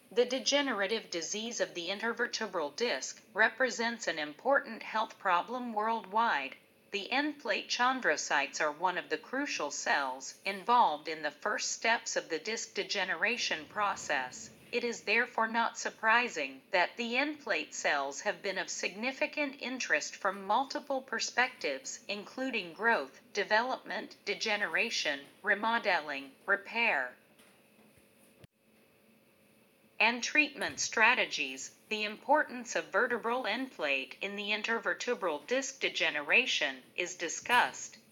The degenerative disease of the intervertebral disc represents an important health problem worldwide. The end-plate chondrocytes are one of the crucial cells involved in the first steps of the disc degeneration process. It is therefore not surprising that the end-plate cells have been of significant interest from multiple perspectives, including growth, development, degeneration, remodeling, repair, and treatment strategies. The importance of vertebral end plate in the intervertebral disc degeneration is discussed.